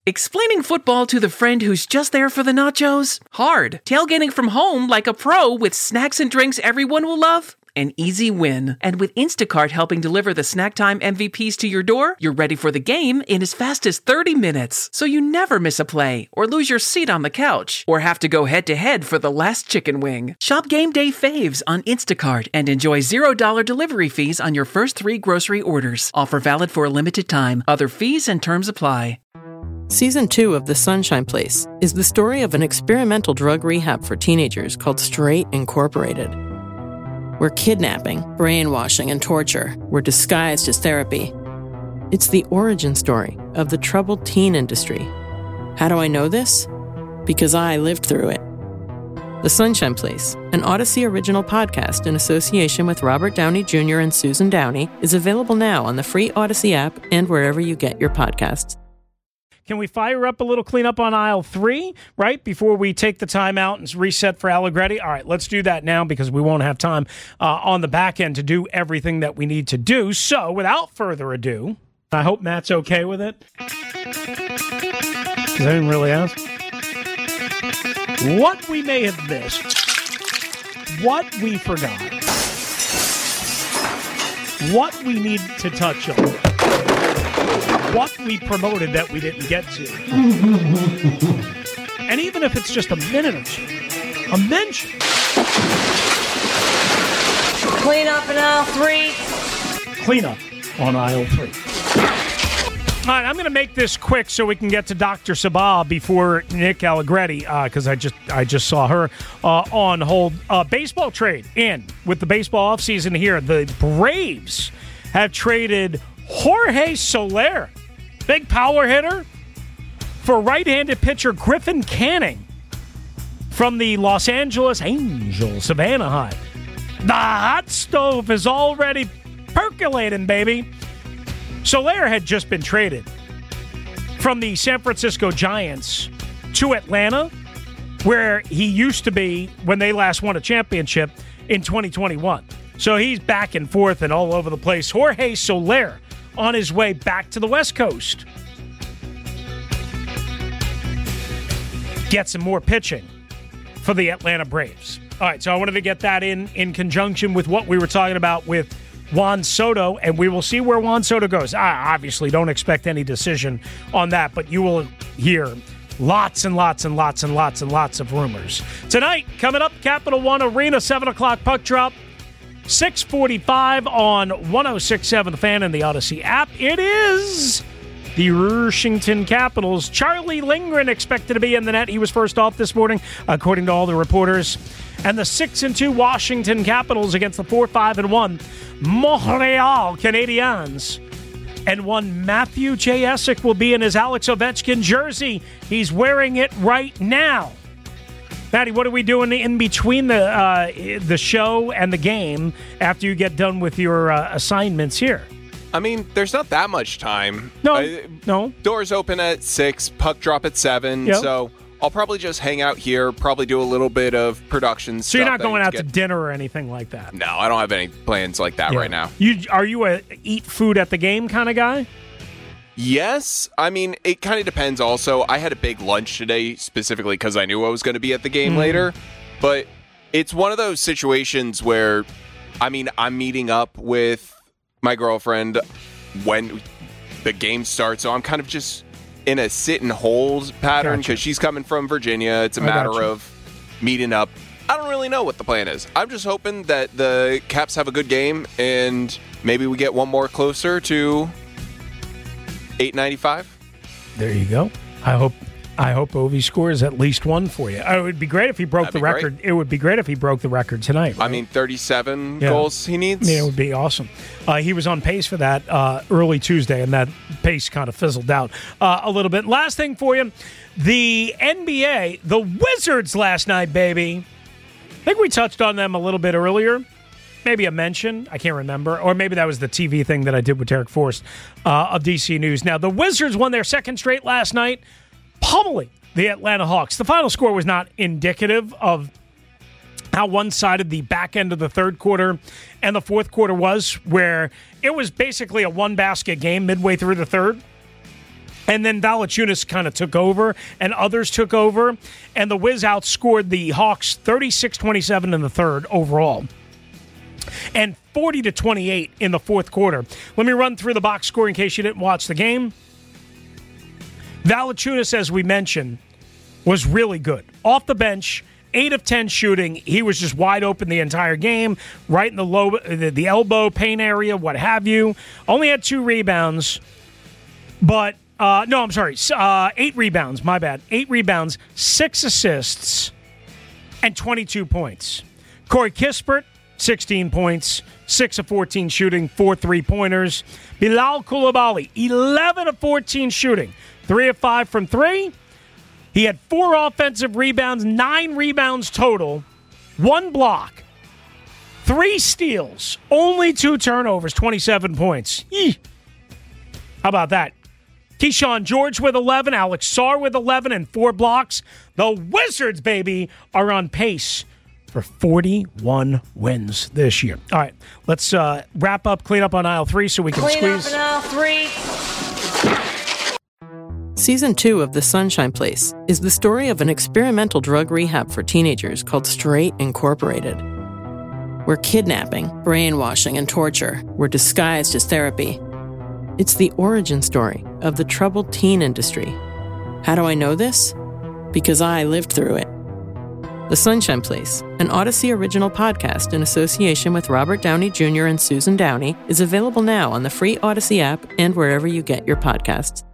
Explaining football to the friend who's just there for the nachos? Hard. Tailgating from home like a pro with snacks and drinks everyone will love? An easy win. And with Instacart helping deliver the snack time MVPs to your door, you're ready for the game in as fast as 30 minutes. So you never miss a play, or lose your seat on the couch, or have to go head-to-head for the last chicken wing. Shop Game Day Faves on Instacart and enjoy $0 delivery fees on your first 3 grocery orders. Offer valid for a limited time. Other fees and terms apply. Season 2 of The Sunshine Place is the story of an experimental drug rehab for teenagers called Straight Incorporated, where kidnapping, brainwashing, and torture were disguised as therapy. It's the origin story of the troubled teen industry. How do I know this? Because I lived through it. The Sunshine Place, an Odyssey original podcast in association with Robert Downey Jr. and Susan Downey, is available now on the free Odyssey app and wherever you get your podcasts. Can we fire up a little cleanup on aisle 3, right, before we take the time out and reset for Allegretti? All right, let's do that now because we won't have time on the back end to do everything that we need to do. So, without further ado, I hope Matt's okay with it. Because I didn't really ask. What we may have missed, what we forgot, what we need to touch on, what we promoted that we didn't get to. And even if it's just a minute or two, a mention. Clean up in aisle 3. Clean up on aisle 3. All right, I'm going to make this quick so we can get to Dr. Sabah before Nick Allegretti, because I just saw her on hold. Baseball trade in with the baseball offseason here. The Braves have traded Jorge Soler, big power hitter, for right-handed pitcher Griffin Canning from the Los Angeles Angels of Anaheim. The hot stove is already percolating, baby. Soler had just been traded from the San Francisco Giants to Atlanta, where he used to be when they last won a championship in 2021. So he's back and forth and all over the place. Jorge Soler on his way back to the West Coast. Get some more pitching for the Atlanta Braves. All right, so I wanted to get that in conjunction with what we were talking about with Juan Soto, and we will see where Juan Soto goes. I obviously don't expect any decision on that, but you will hear lots and lots and lots and lots and lots of rumors. Tonight, coming up, Capital One Arena, 7 o'clock puck drop. 6:45 on 106.7 The Fan and the Odyssey app. It is the Washington Capitals. Charlie Lindgren expected to be in the net. He was first off this morning, according to all the reporters. And the 6-2 Washington Capitals against the 4-5-1 Montreal Canadiens. And one Matthew J. Essick will be in his Alex Ovechkin jersey. He's wearing it right now. Matty, what are we doing in between the show and the game after you get done with your assignments here? I mean, there's not that much time. No. Doors open at 6, puck drop at 7, yep. So I'll probably just hang out here, probably do a little bit of production stuff. So you're not going out to dinner or anything like that? No, I don't have any plans like that right now. Are you a eat food at the game kind of guy? Yes. I mean, it kind of depends also. I had a big lunch today specifically because I knew I was going to be at the game later. But it's one of those situations where, I mean, I'm meeting up with my girlfriend when the game starts. So I'm kind of just in a sit and hold pattern because she's coming from Virginia. It's a matter of meeting up. I don't really know what the plan is. I'm just hoping that the Caps have a good game and maybe we get one more closer to 895. There you go. I hope Ovi scores at least one for you. It would be great if he broke the record. Great. It would be great if he broke the record tonight. Right? I mean, 37 goals he needs. Yeah, it would be awesome. He was on pace for that early Tuesday, and that pace kind of fizzled out a little bit. Last thing for you, the NBA, the Wizards last night, baby. I think we touched on them a little bit earlier. Maybe a mention. I can't remember. Or maybe that was the TV thing that I did with Derek Forrest of DC News. Now, the Wizards won their second straight last night, pummeling the Atlanta Hawks. The final score was not indicative of how one-sided the back end of the third quarter and the fourth quarter was, where it was basically a one-basket game midway through the third. And then Valanciunas kind of took over, and others took over, and the Wiz outscored the Hawks 36-27 in the third overall, and 40-28 in the fourth quarter. Let me run through the box score in case you didn't watch the game. Valanciunas, as we mentioned, was really good. Off the bench, 8 of 10 shooting. He was just wide open the entire game, right in the elbow, paint area, what have you. Only had 2 rebounds, but 8 rebounds, my bad. 8 rebounds, 6 assists, and 22 points. Corey Kispert, 16 points, 6 of 14 shooting, 4 3-pointers. Bilal Coulibaly, 11 of 14 shooting, 3 of 5 from 3. He had 4 offensive rebounds, 9 rebounds total, 1 block, 3 steals, only 2 turnovers, 27 points. Yee. How about that? Keyshawn George with 11, Alex Sarr with 11, and 4 blocks. The Wizards, baby, are on pace for 41 wins this year. All right, let's wrap up, clean up on aisle 3 so we can squeeze. Clean up in aisle 3. Season 2 of The Sunshine Place is the story of an experimental drug rehab for teenagers called Straight Incorporated, where kidnapping, brainwashing, and torture were disguised as therapy. It's the origin story of the troubled teen industry. How do I know this? Because I lived through it. The Sunshine Place, an Odyssey original podcast in association with Robert Downey Jr. and Susan Downey, is available now on the free Odyssey app and wherever you get your podcasts.